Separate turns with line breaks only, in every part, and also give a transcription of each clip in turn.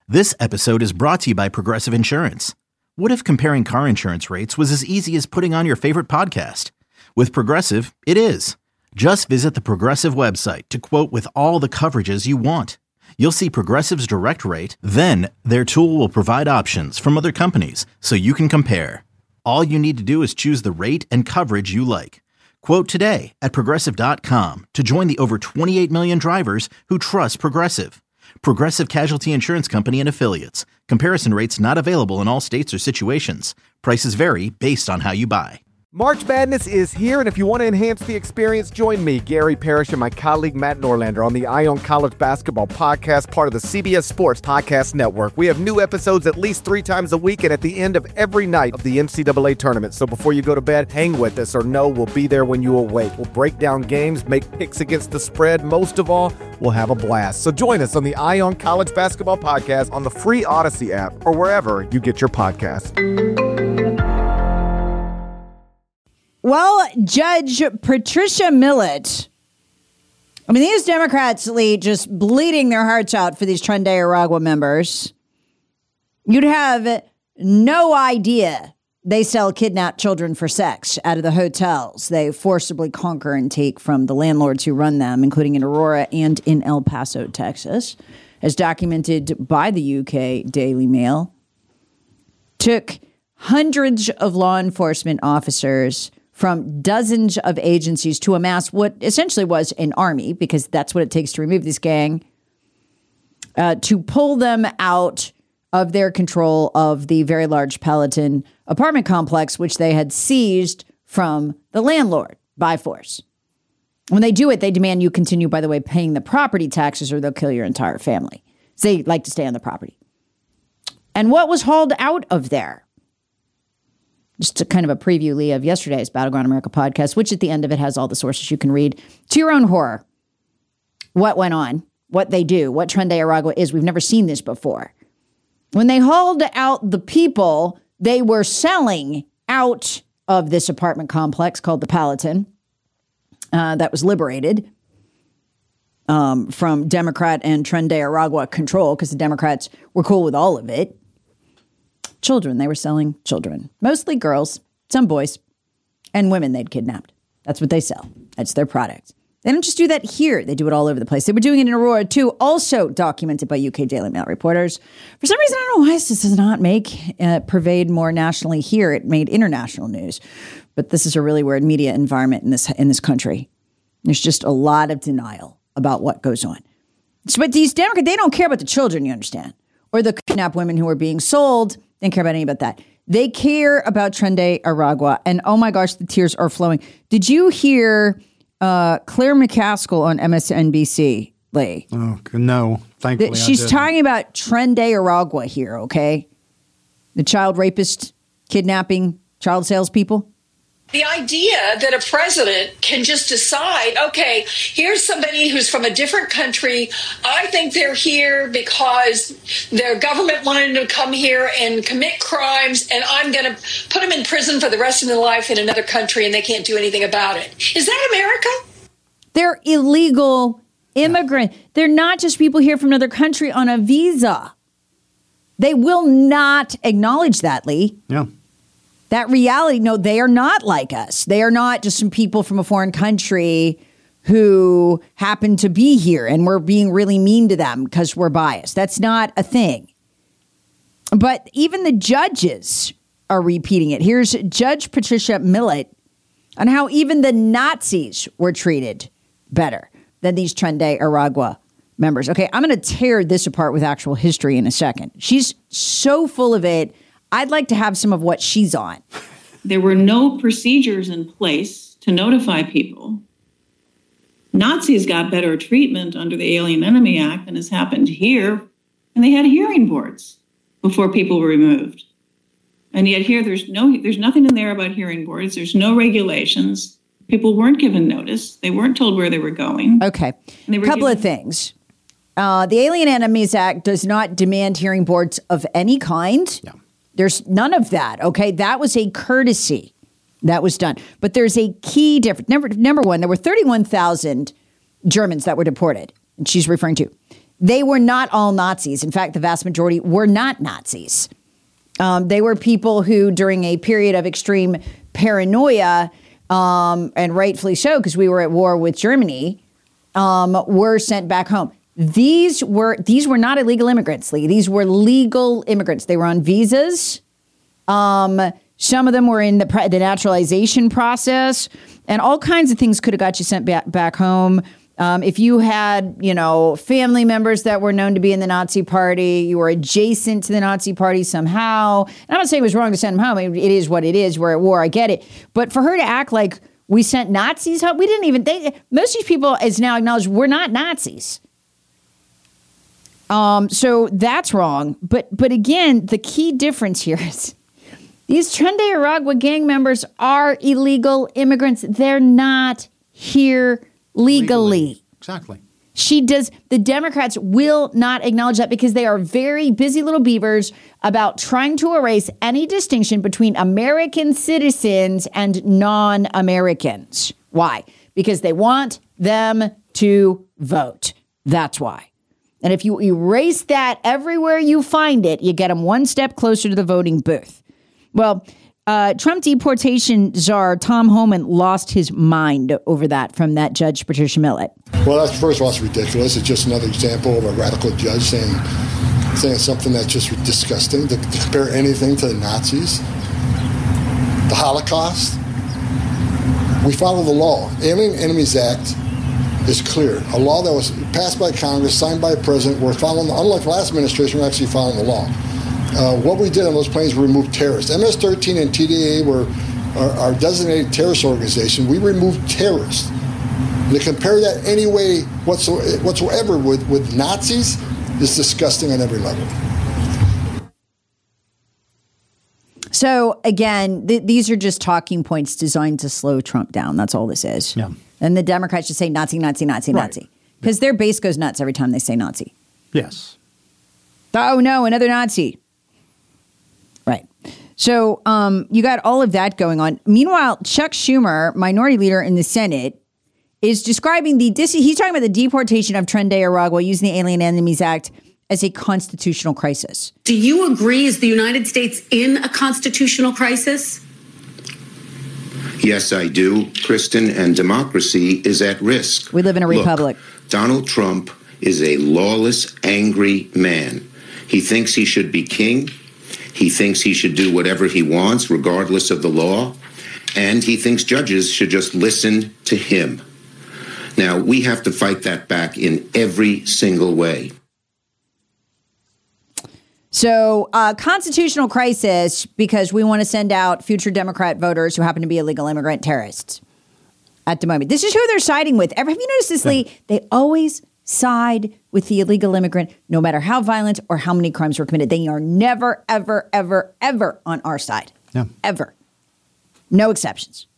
This episode is brought to you by Progressive Insurance. What if comparing car insurance rates was as easy as putting on your favorite podcast? With Progressive, it is. Just visit the Progressive website to quote with all the coverages you want. You'll see Progressive's direct rate, then their tool will provide options from other companies so you can compare. All you need to do is choose the rate and coverage you like. Quote today at Progressive.com to join the over 28 million drivers who trust Progressive. Progressive Casualty Insurance Company and Affiliates. Comparison rates not available in all states or situations. Prices vary based on how you buy.
March Madness is here, and if you want to enhance the experience, join me, Gary Parrish, and my colleague Matt Norlander on the Eye on College Basketball Podcast, part of the CBS Sports Podcast Network. We have new episodes at least 3 times a week and at the end of every night of the NCAA tournament. So before you go to bed, hang with us or know we'll be there when you awake. We'll break down games, make picks against the spread. Most of all, we'll have a blast. So join us on the Eye on College Basketball Podcast on the free Odyssey app or wherever you get your podcasts.
Well, Judge Patricia Millett, these Democrats lead just bleeding their hearts out for these Tren de Aragua members. You'd have no idea they sell kidnapped children for sex out of the hotels they forcibly conquer and take from the landlords who run them, including in Aurora and in El Paso, Texas, as documented by the UK Daily Mail. Took hundreds of law enforcement officers from dozens of agencies to amass what essentially was an army, because that's what it takes to remove this gang, to pull them out of their control of the very large Palatine apartment complex, which they had seized from the landlord by force. When they do it, they demand you continue, by the way, paying the property taxes or they'll kill your entire family. So they like to stay on the property. And what was hauled out of there? Just a kind of a preview, Lee, of yesterday's Battleground America podcast, which at the end of it has all the sources you can read to your own horror. What went on, what they do, what Tren de Aragua is. We've never seen this before. When they hauled out the people they were selling out of this apartment complex called the Palatine, that was liberated from Democrat and Tren de Aragua control, because the Democrats were cool with all of it. Children. They were selling children, mostly girls, some boys, and women they'd kidnapped. That's what they sell. That's their product. They don't just do that here. They do it all over the place. They were doing it in Aurora, too, also documented by UK Daily Mail reporters. For some reason, I don't know why this does not pervade more nationally here. It made international news. But this is a really weird media environment in this country. There's just a lot of denial about what goes on. So, but these Democrats, they don't care about the children, you understand, or the kidnapped women who are being sold. They don't care about any about that. They care about Tren de Aragua. And oh my gosh, the tears are flowing. Did you hear Claire McCaskill on MSNBC, Lee?
Oh, no. Thankfully,
she's talking about Tren de Aragua here, okay? The child rapist, kidnapping, child salespeople.
The idea that a president can just decide, okay, here's somebody who's from a different country. I think they're here because their government wanted them to come here and commit crimes, and I'm going to put them in prison for the rest of their life in another country, and they can't do anything about it. Is that America?
They're illegal immigrants. They're not just people here from another country on a visa. They will not acknowledge that, Lee.
Yeah.
That reality, no, they are not like us. They are not just some people from a foreign country who happen to be here and we're being really mean to them because we're biased. That's not a thing. But even the judges are repeating it. Here's Judge Patricia Millett on how even the Nazis were treated better than these Tren de Aragua members. Okay, I'm going to tear this apart with actual history in a second. She's so full of it. I'd like to have some of what she's on.
There were no procedures in place to notify people. Nazis got better treatment under the Alien Enemy Act than has happened here, and they had hearing boards before people were removed. And yet here, there's nothing in there about hearing boards. There's no regulations. People weren't given notice. They weren't told where they were going.
Okay. A couple of things. The Alien Enemies Act does not demand hearing boards of any kind.
No.
There's none of that. Okay. That was a courtesy that was done. But there's a key difference. Number one, there were 31,000 Germans that were deported. And she's referring to. They were not all Nazis. In fact, the vast majority were not Nazis. They were people who, during a period of extreme paranoia, and rightfully so, because we were at war with Germany, were sent back home. These were not illegal immigrants, Lee. These were legal immigrants. They were on visas. Some of them were in the naturalization process, and all kinds of things could have got you sent back home. If you had, family members that were known to be in the Nazi party, you were adjacent to the Nazi party somehow. And I'm not saying it was wrong to send them home. I mean, it is what it is. We're at war. I get it. But for her to act like we sent Nazis home, we didn't even. Most of these people is now acknowledged we're not Nazis. So that's wrong. But again, the key difference here is these Tren de Aragua gang members are illegal immigrants. They're not here legally.
Exactly.
The Democrats will not acknowledge that because they are very busy little beavers about trying to erase any distinction between American citizens and non-Americans. Why? Because they want them to vote. That's why. And if you erase that everywhere you find it, you get them one step closer to the voting booth. Well, Trump deportation czar Tom Homan lost his mind over that from that Judge Patricia Millett.
Well, first of all, it's ridiculous. It's just another example of a radical judge saying something that's just disgusting, to compare anything to the Nazis. The Holocaust. We follow the law. Alien Enemies Act is clear. A law that was passed by Congress, signed by the president. We're following, unlike the last administration, we're actually following the law. What we did on those planes, we removed terrorists. MS-13 and TDA were our designated terrorist organization. We removed terrorists. And to compare that any way whatsoever with Nazis is disgusting on every level.
So, again, these are just talking points designed to slow Trump down. That's all this is.
Yeah.
And the Democrats just say Nazi, Nazi, Nazi,
Right.
Nazi. Because their base goes nuts every time they say Nazi.
Yes.
Oh, no, another Nazi. Right. So you got all of that going on. Meanwhile, Chuck Schumer, minority leader in the Senate, is describing he's talking about the deportation of Tren de Aragua using the Alien Enemies Act as a constitutional crisis.
Do you agree, is the United States in a constitutional crisis?
Yes, I do, Kristen, and democracy is at risk.
We live in a republic.
Look, Donald Trump is a lawless, angry man. He thinks he should be king. He thinks he should do whatever he wants, regardless of the law. And he thinks judges should just listen to him. Now, we have to fight that back in every single way.
So, constitutional crisis because we want to send out future Democrat voters who happen to be illegal immigrant terrorists at the moment. This is who they're siding with. Have you noticed this, Lee? They always side with the illegal immigrant, no matter how violent or how many crimes were committed. They are never, ever, ever, ever on our side.
Yeah.
Ever. No exceptions.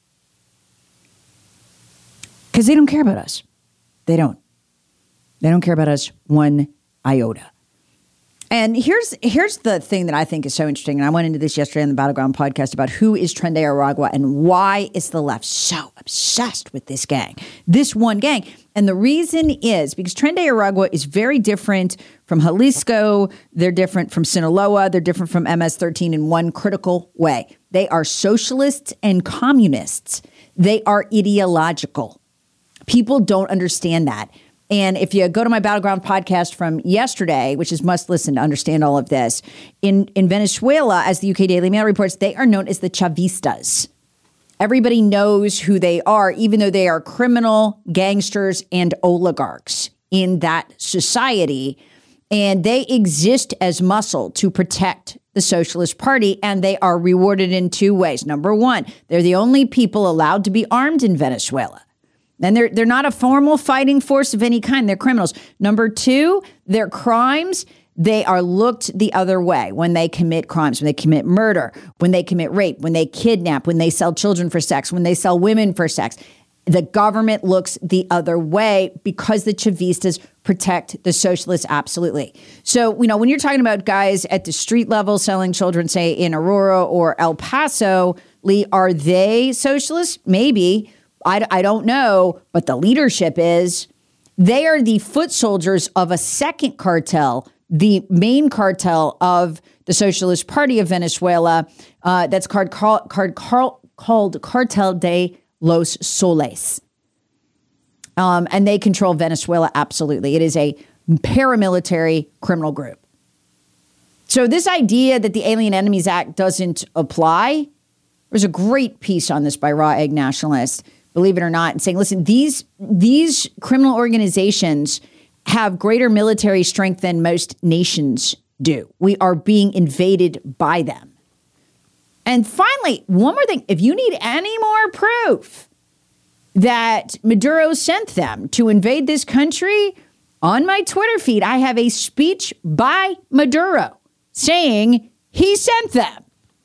Because they don't care about us. They don't. They don't care about us one iota. And here's the thing that I think is so interesting, and I went into this yesterday on the Battleground podcast about who is Tren de Aragua and why is the left so obsessed with this gang, this one gang. And the reason is because Tren de Aragua is very different from Jalisco. They're different from Sinaloa. They're different from MS-13 in one critical way. They are socialists and communists. They are ideological. People don't understand that. And if you go to my Battleground podcast from yesterday, which is must listen to understand all of this, in Venezuela, as the UK Daily Mail reports, they are known as the Chavistas. Everybody knows who they are, even though they are criminal gangsters and oligarchs in that society. And they exist as muscle to protect the Socialist Party, and they are rewarded in two ways. Number one, they're the only people allowed to be armed in Venezuela. And they're not a formal fighting force of any kind. They're criminals. Number two, their crimes, they are looked the other way when they commit crimes, when they commit murder, when they commit rape, when they kidnap, when they sell children for sex, when they sell women for sex. The government looks the other way because the Chavistas protect the socialists. Absolutely. So, when you're talking about guys at the street level selling children, say in Aurora or El Paso, Lee, are they socialists? Maybe. I don't know, but the leadership is. They are the foot soldiers of a second cartel, the main cartel of the Socialist Party of Venezuela, that's called Cartel de los Soles. And they control Venezuela, absolutely. It is a paramilitary criminal group. So this idea that the Alien Enemies Act doesn't apply, there's a great piece on this by Raw Egg Nationalist, believe it or not, and saying, listen, these criminal organizations have greater military strength than most nations do. We are being invaded by them. And finally, one more thing. If you need any more proof that Maduro sent them to invade this country, on my Twitter feed, I have a speech by Maduro saying he sent them.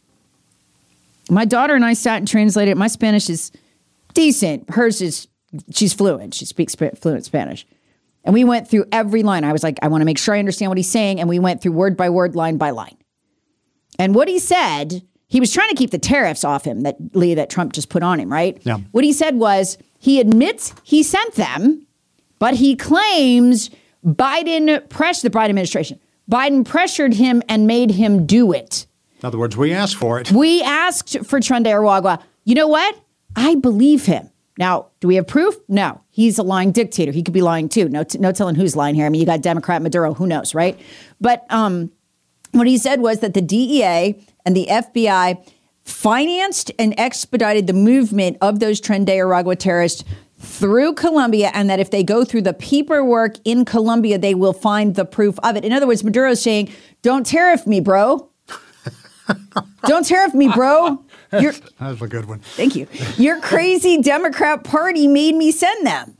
My daughter and I sat and translated. My Spanish is decent. Hers is, she's fluent. She speaks fluent Spanish. And we went through every line. I was like, I want to make sure I understand what he's saying. And we went through word by word, line by line. And what he said, he was trying to keep the tariffs off him that Trump just put on him, right?
Yeah.
What he said was, he admits he sent them, but he claims the Biden administration, Biden pressured him and made him do it.
In other words, we asked for it.
We asked for Tren de Aragua. You know what? I believe him. Now, do we have proof? No. He's a lying dictator. He could be lying too. No telling who's lying here. I mean, you got Democrat Maduro. Who knows, right? But what he said was that the DEA and the FBI financed and expedited the movement of those Tren de Aragua terrorists through Colombia, and that if they go through the paperwork in Colombia, they will find the proof of it. In other words, Maduro's saying, don't tariff me, bro. Don't tariff me, bro.
That was a good one.
Thank you. Your crazy Democrat Party made me send them.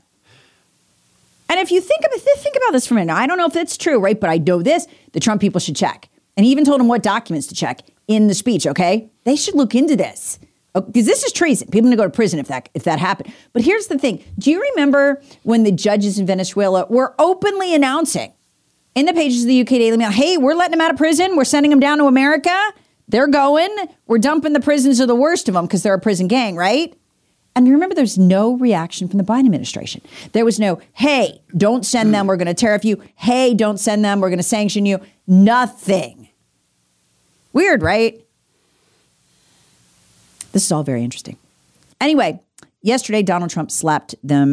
And if you think about this for a minute, now, I don't know if that's true, right? But I know this, the Trump people should check. And he even told them what documents to check in the speech, okay? They should look into this. Because this is treason. People are going to go to prison if that happened. But here's the thing. Do you remember when the judges in Venezuela were openly announcing in the pages of the UK Daily Mail, hey, we're letting them out of prison. We're sending them down to America. They're going. We're dumping the prisons of the worst of them because they're a prison gang, right? And remember, there's no reaction from the Biden administration. There was no, hey, don't send them. We're going to tariff you. Hey, don't send them. We're going to sanction you. Nothing. Weird, right? This is all very interesting. Anyway, yesterday, Donald Trump slapped them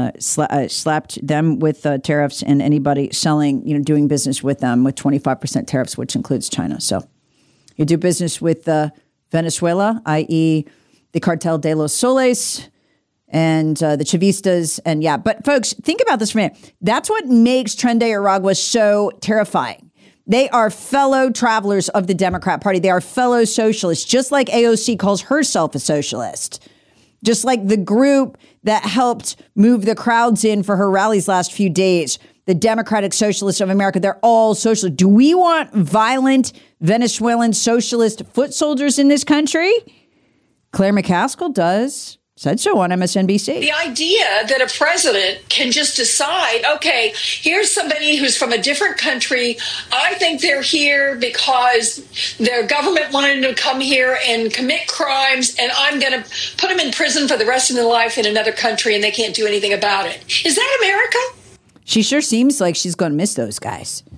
with tariffs and anybody selling, doing business with them with 25% tariffs, which includes China. So you do business with Venezuela, i.e. the Cartel de los Soles and the Chavistas. And yeah, but folks, think about this for a minute. That's what makes Tren de Aragua so terrifying. They are fellow travelers of the Democrat Party. They are fellow socialists, just like AOC calls herself a socialist. Just like the group that helped move the crowds in for her rallies last few days, the Democratic Socialists of America, they're all socialists. Do we want violent Venezuelan socialist foot soldiers in this country? Claire McCaskill does. Said so on MSNBC.
The idea that a president can just decide, okay, here's somebody who's from a different country. I think they're here because their government wanted them to come here and commit crimes, and I'm going to put them in prison for the rest of their life in another country, and they can't do anything about it. Is that America?
She sure seems like she's going to miss those guys.